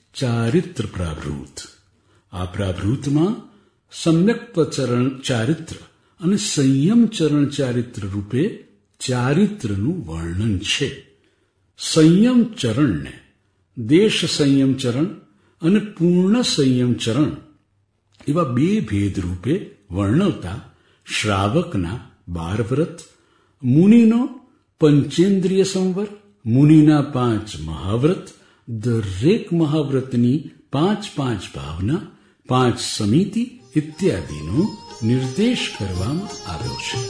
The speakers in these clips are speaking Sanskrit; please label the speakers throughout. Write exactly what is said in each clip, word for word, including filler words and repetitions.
Speaker 1: ચારિત્ર પ્રાભૃત. આ પ્રાભૃતમાં સમ્યક્ત્વ ચરણ ચારિત્ર અને સંયમ ચરણ ચારિત્ર રૂપે ચારિત્રનું વર્ણન છે. સંયમ ચરણને દેશ સંયમ ચરણ અને પૂર્ણ સંયમ ચરણ એવા બે ભેદ રૂપે વર્ણવતા શ્રાવકના બાર વ્રત, મુનિનો પંચેન્દ્રિય સંવર, મુનિના પાંચ મહાવ્રત, દરેક મહાવ્રતની પાંચ પાંચ ભાવના, પાંચ સમિતિ ઇત્યાદિનો નિર્દેશ કરવામાં આવ્યો છે.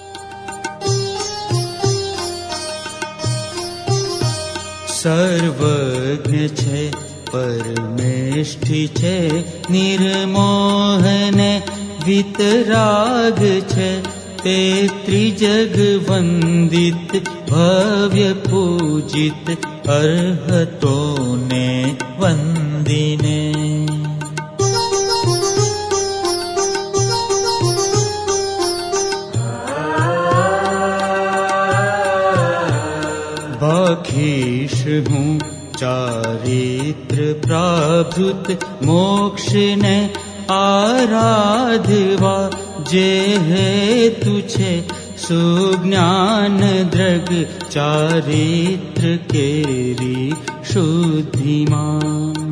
Speaker 2: સર્વજ્ઞ છે, પરમેષ્ઠી છે, નિર્મોહને વિતરાગ છે, તે ત્રિજગ વંદિત ભવ્ય પૂજિત અર્હતોને વંદિને. ભાખીશ હું ચારિત્ર પ્રાભૃત મોક્ષને આરાધવા, જે હેતુ છે સુજ્ઞાન દ્રગ ચારિત્ર કેરી શુદ્ધિમાં.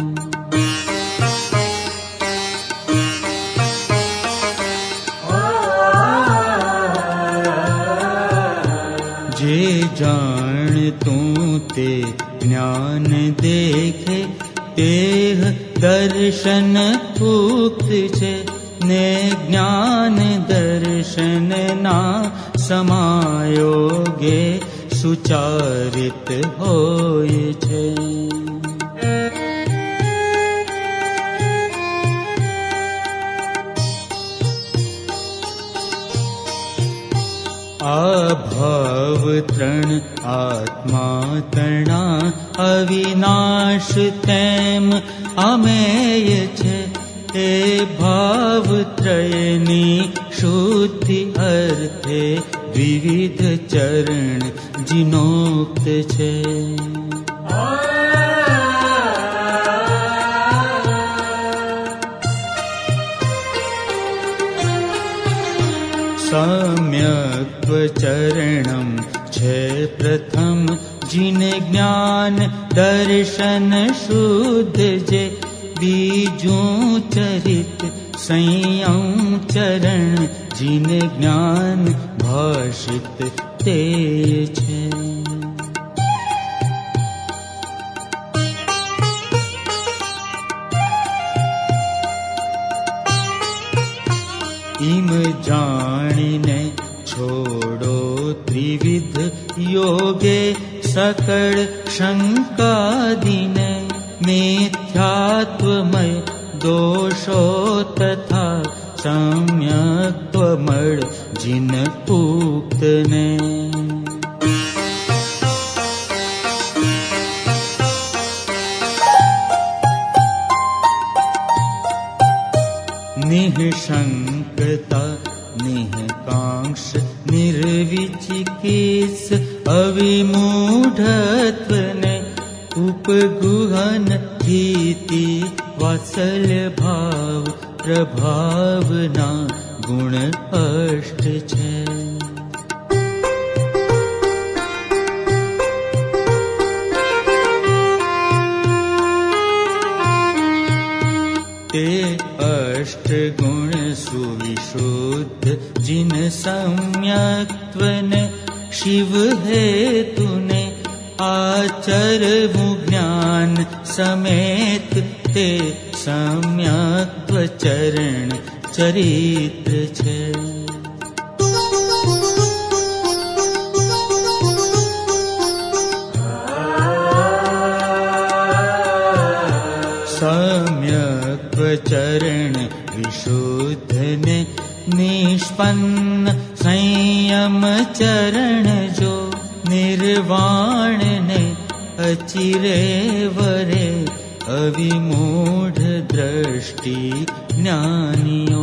Speaker 2: જે જાણતું તે જ્ઞાન દેખે, તે દર્શન ઉક્ત છે, ને જ્ઞાન દર્શનના સમાયોગે સુચારિત હોય છે. આ ભાવ ત્રણ આત્મા તણા અવિનાશ તેમ અમેય છે, તે ભાવ ત્રયની શુદ્ધિ અર્થે વિવિધ ચરણ જીનોક્ત છે. સમ્યક્ત્વ ચરણમ છે પ્રથમ, જીન જ્ઞાન દર્શન શુદ્ધ જે, બીજું ચરિત સંયમ ચરણ, જીન જ્ઞાન ભાષિત તે છે. ઇમ જાણીને છોડો ત્રિવિધ યોગે સકળ શંકાદિને, મિથ્યાત્વમય દોષો તથા સમ્યક્ત્વમળ જીન ઉક્તને. નિઃશંકતા નિઃકાંક્ષ નિર્વિચિકિત્સ અવિમૂઢત્વને, ઉપગુહન પ્રીતિ વાત્સલ્ય ભાવ પ્રભાવના ગુણ અષ્ટ છે. તે અષ્ટ ગુણ સુવિશુદ્ધ જીન સમ્યક્ત્વને, શિવ હેતુને આચરવું જ્ઞાન સમેત, તે સમ્યક્ત્વ ચરણ ચરિત્ર છે. સમ્યક્ત્વ ચરણ વિશુદ્ધને નિષ્પન્ન સંયમ ચરણ જો, નિર્વાણને અચિરે વરે અવિમૂઢ દ્રષ્ટિ જ્ઞાનીઓ.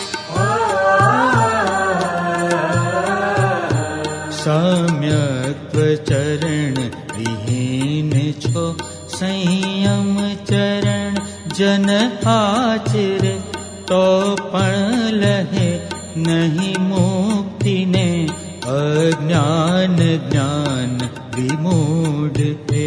Speaker 2: સમ્યક્ चरण विहीन छो संयम चरण जन आचरे तो पण लहे नहीं मुक्ति ने अज्ञान ज्ञान विमूढ़ पे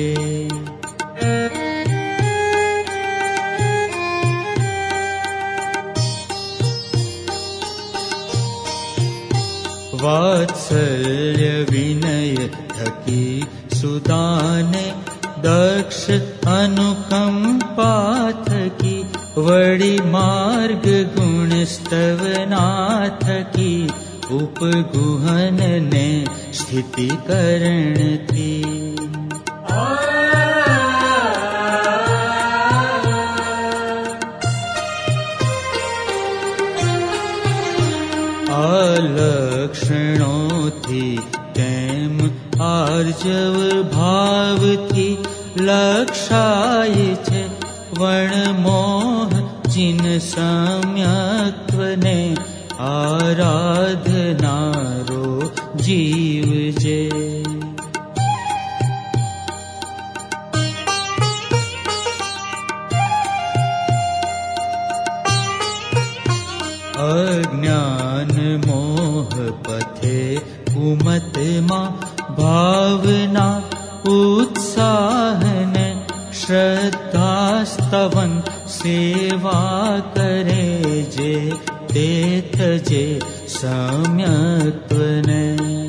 Speaker 2: वात्सल्य विनय थकी सुदाने दक्ष अनुकंपा थकी वड़ी मार्ग गुण स्तवनाथ की उपगुहन ने स्थिति करण थी अलक्षणों थी तेम आर्जव भाव थी लक्षाय छे वण मोह जिन सम्यक्त्व ने आराधनारो जीव जे अज्ञान मोह पथे कुमत मां भावना उत्साह ने श्रद्धा स्तवन सेवा करे जे ते तजे सम्यक्त्व ने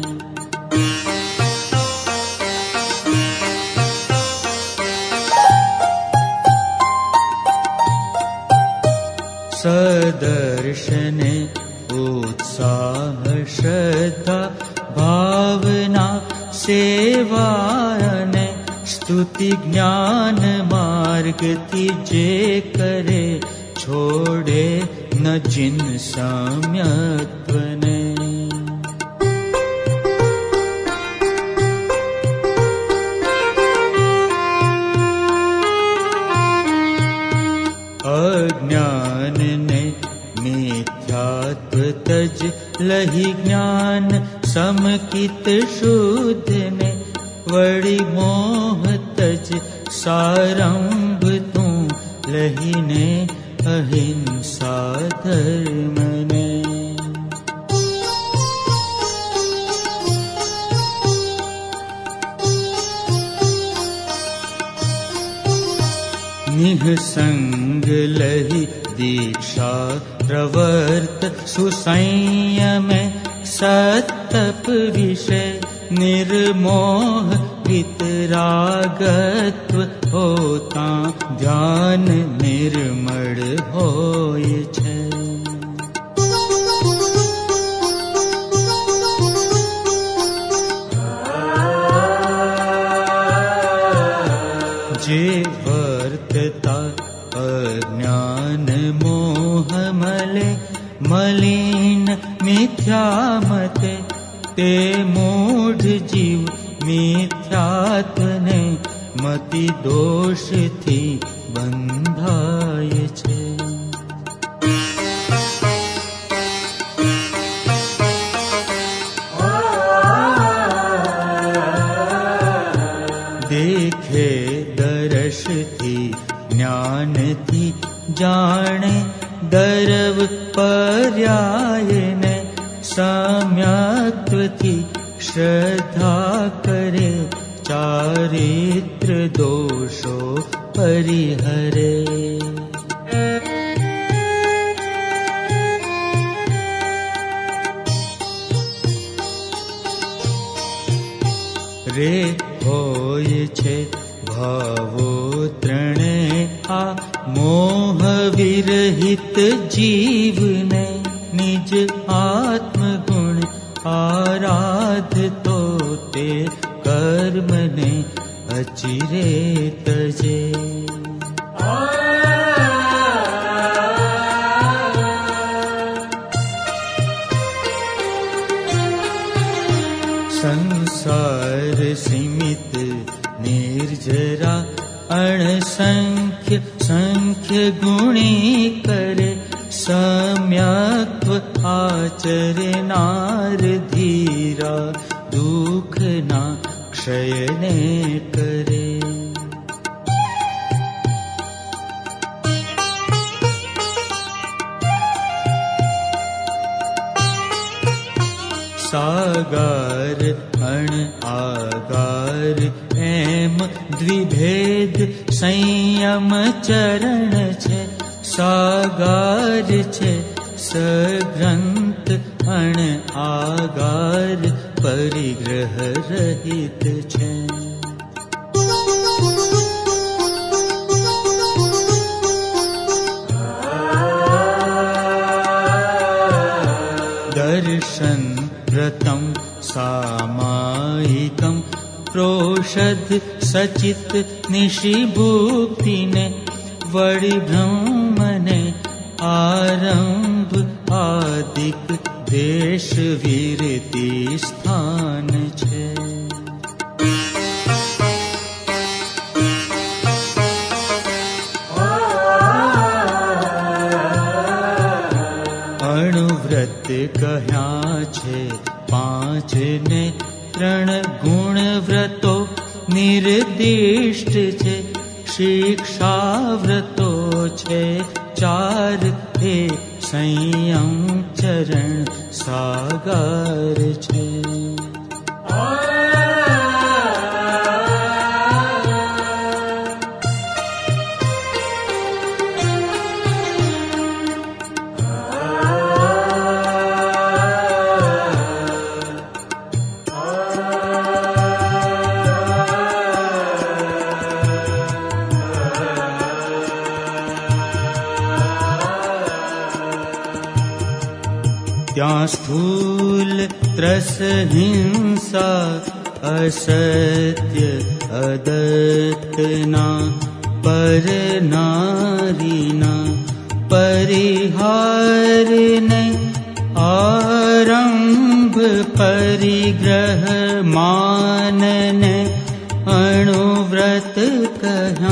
Speaker 2: सदर्शने उत्साह श्रद्धा भावना सेवा ने स्तुति ज्ञान मार्ग तीजे करे छोड़े न जिन सम्यक्त्व ने अज्ञान ने मिथ्यात्व तज लही ज्ञान समकित शुद्ध ने वड़ी मोह तज सारंभ तू लही ने अहिंसा धर्म ने निःसंग लही दीक्षा प्रवर्त सुसंयम सत्तप विषय निर्मोह वितरागत्व होता ध्यान निर्मल होय छे जे वर्तता अज्ञान मोह मले मलिन मिथ्या मते ते मूढ़ जीव मिथ्यात्व ने मति दोष थी बंधाय छे देखे दर्श थी ज्ञान थी जाने दरव पर्याय ने सम्यक्त्व थी श्रद्धा करे चारित्र दोषो परिहरे रे होय छे भावो त्रणे आ मोह विरहित जीव ने निज आत्मगुण आराध तो ते कर्म ने अचिरे तजे संसार सीमित निर्जरा अणसंख्य संख्य गुणी करे सम्यक्त्व आचरे नार धीरा दुख ना शयने करे। सागार अण आगार एम द्विभेद संयम चरण छे। सागार छे सग्रंथ अण आगार परिग्रह रहित छे। दर्शन व्रतं सामायिकं प्रोषध सचित निशिभुक्तिने वडि ब्रह्मने आरंभ आदिक देश वीरति स्थान छे। अणुव्रत कह्या छे पांच ने त्रण गुण व्रतो निर्दिष्ट छे। शिक्षा व्रतो छे चार हे संयम चरण सागार छे। त्या स्थूल त्रस हिंसा असत्य अदत्तना पर नारीना परिहार ने आरंभ परिग्रह मानने अणुव्रत कह्या।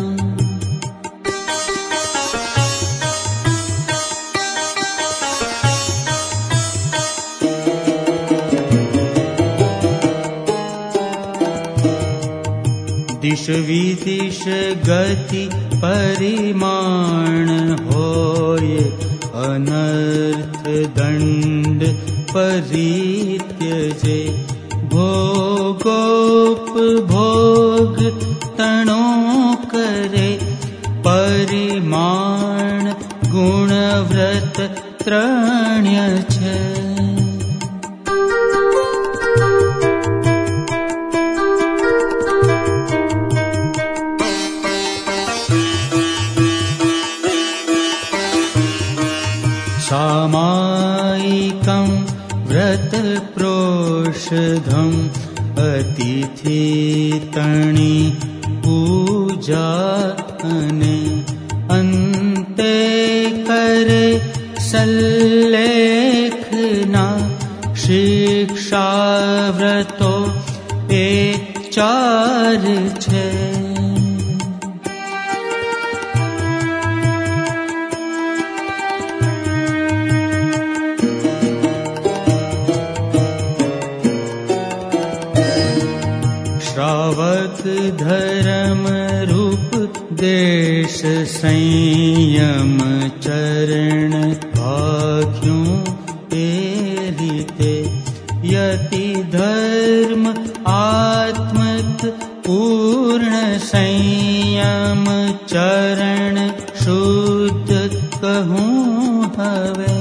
Speaker 2: दिश विदिश गति परिमाण होय अनर्थ दंड परित्यजे। भोगोप भोग तणो करे परिमाण गुणव्रत त्रण्य छे। सामायिकं व्रत प्रोषधं अतिथि तणि पूजा अने अन्ते करे सल्लेखना। शिक्षा व्रतो ए चार छे। श्रावक धर्म रूप देश संयम चरण भाग्यों ए रीते। यति धर्म आत्मक पूर्ण संयम चरण शुद्ध कहूँ हवे।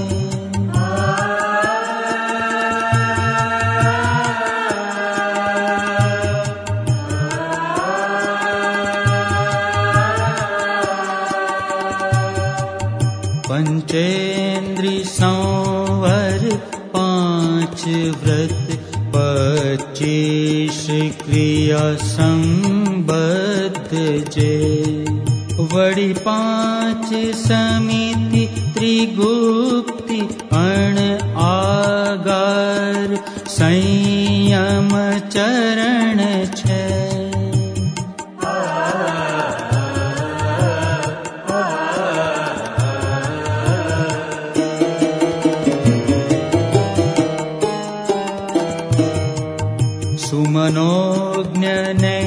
Speaker 2: पंचेन्द्रि संवर पांच व्रत पच्चीस क्रिया संबद्ध जे। वड़ी पांच समिति त्रिगुप्ति अण आगार संयम चरण छे। सुमनोज्ञ ने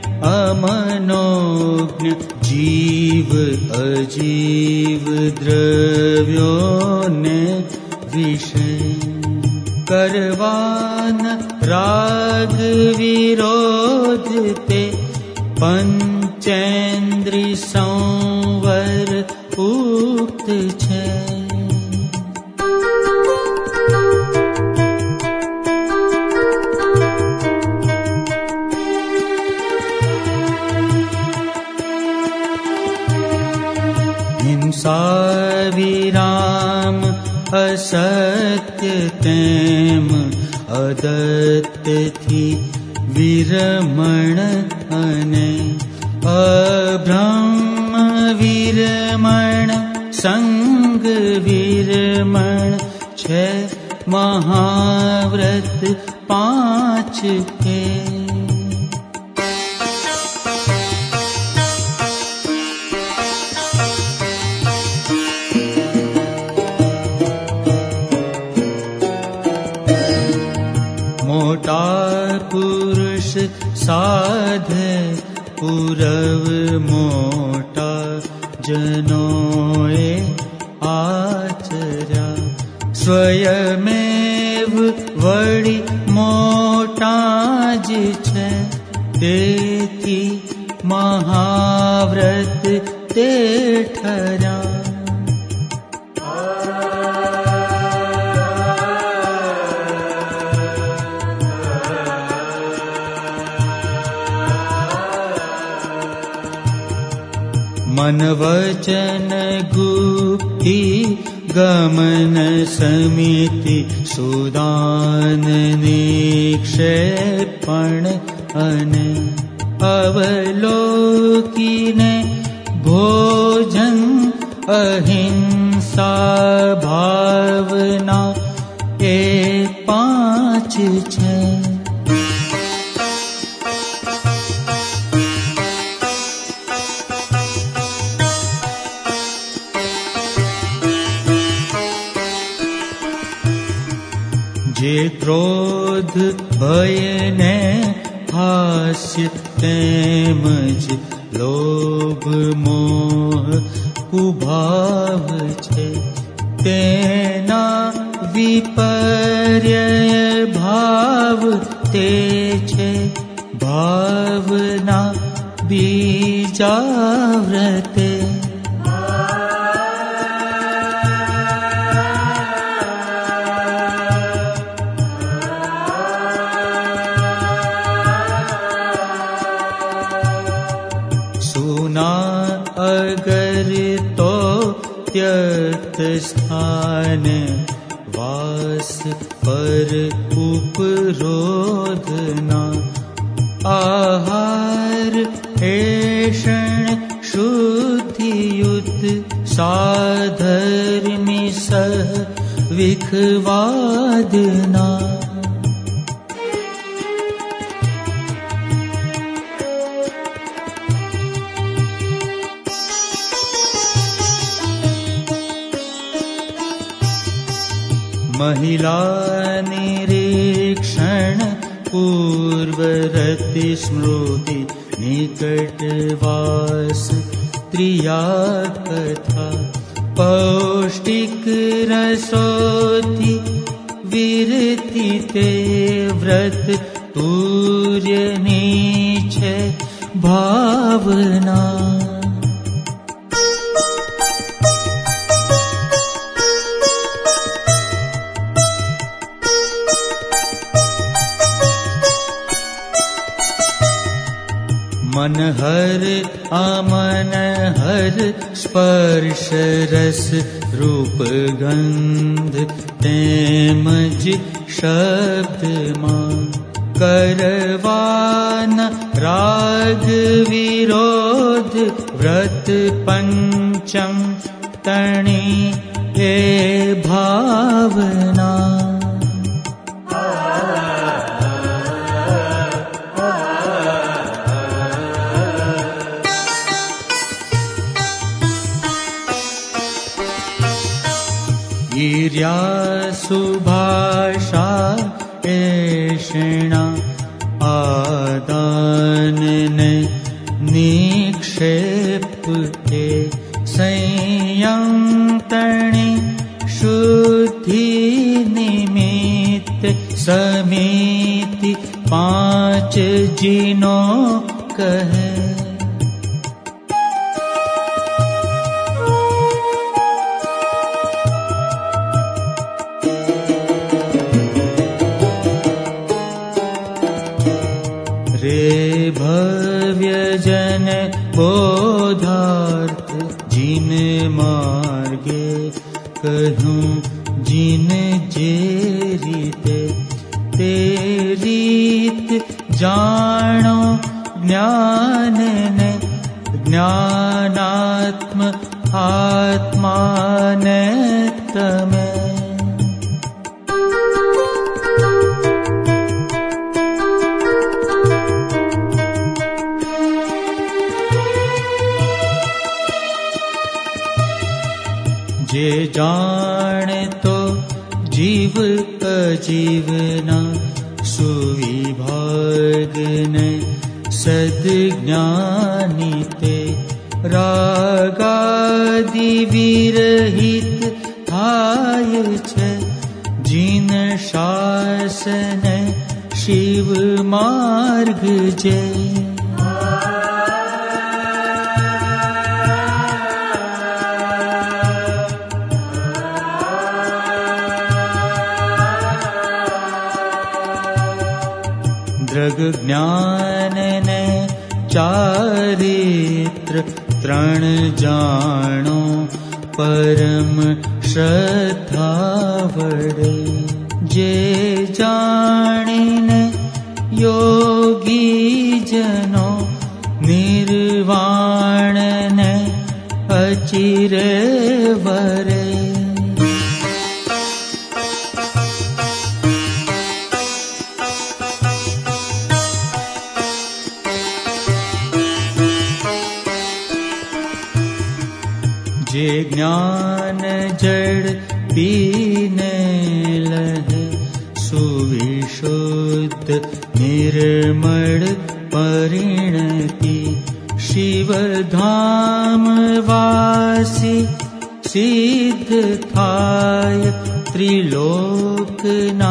Speaker 2: अमनोज्ञ जीव अजीव द्रव्यों ने विषय करवान राग विरोध ते पंचेन्द्रिय संवर उक्त छे। हिंसा विराम असत्य तेम अदत्त थी विरमण अने अब्रह्म विरमण संग विरमण छे महाव्रत पांच के। मोटा पुरुष साधे पुरव मोटा जनोए आचर्या स्वयमेव वड़ी मोटा ज छे तेथी महाव्रत ते ठर्या। मन वचन गुप्ति गमन समिति सुदान निक्षेपण अने अवलोकिने भोजन अहिंसा भावना ए पांच छे। जे क्रोध भय ने हास्य तेमज लोभ मोह कुभाव छे तेना विपर्य भाव ते छे भावना बीजाव्रते। अगर तो त्यक्त स्थान वास पर उपरोधना आहार ऐषण शुद्धियुत साधर्मी सह विखवादना। महिला निरीक्षण पूर्वरति स्मृति निकटवास त्रिया कथा पौष्टिक रसोथी विरति ते व्रत तूर्य नीचे भावना। मन हर अमन हर स्पर्श रस रूप गंध तेमज शब्द मां करवान राग विरोध व्रत पंचम तणी हे भावना। ईर्या सुभाषा ऐषणा उपादान ने निक्षेप के संयम तणे शुद्धि निमित्त समिति पांच जिनो कहे। रे भव्य जन बोधार्थ जिन मार्गे कहूँ जिन जे रीते ते रीत जानो ज्ञान ने ज्ञानात्म आत्मा ने तमें। जे जान तो जीव अजीवना सुविभाग ने सद्ज्ञानी ते रागादि विरहित थाय छे। जिन शासन शिव मार्ग जे दृग ज्ञान ने चारित्र त्रण जानो परम श्रद्धा वडे। जे जानिने योगी जनो निर्वाण ने अचिरे वरे। जे ज्ञान जड़ पीने लहे सुविशुद्ध निर्मल परिणति शिव धाम वासी सिद्ध थाय त्रिलोक ना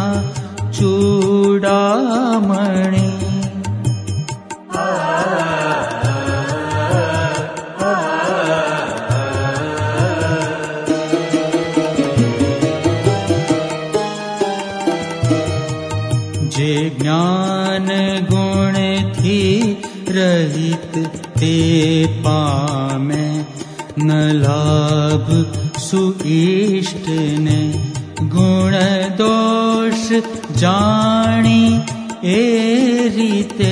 Speaker 2: चूड़ामणि। जे ज्ञान गुण थी रहित ते पामे न लाभ सुइष्ट ने। गुण दोष जानी ए रीते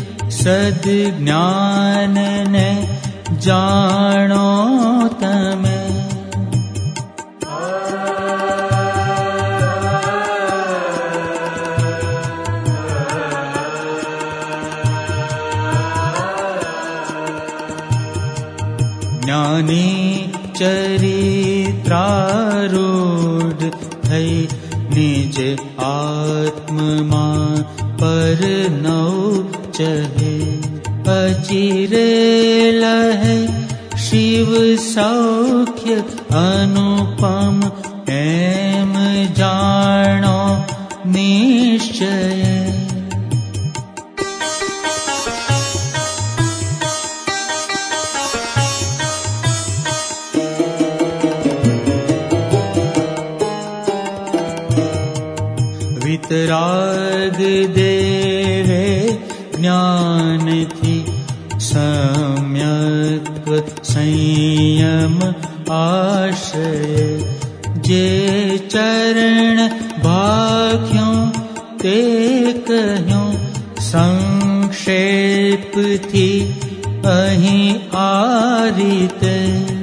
Speaker 2: सद्ज्ञान ने जानो तमे। ज्ञानी चरित्रारूढ़ थई निज आत्मा पर नौ चहे। अचिरे लहे शिव सौख्य अनुपम एम जानो निश्चय। वितराग देवे ज्ञान थी सम्यक संयम आश्रय। जे चरण भाख्यों ते कह्यों संक्षेप थी अहीं आ रीते।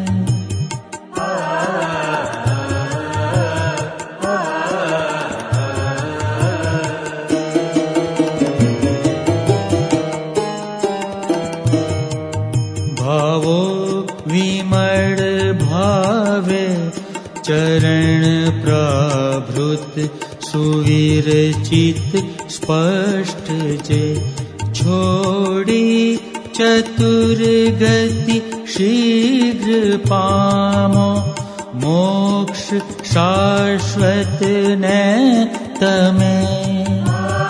Speaker 2: भावो विमल भावे चरण प्रभृत सुवीर चित स्पष्ट जे छोड़ी चतुर गति शीघ्र पामो मोक्ष शाश्वत ने तमे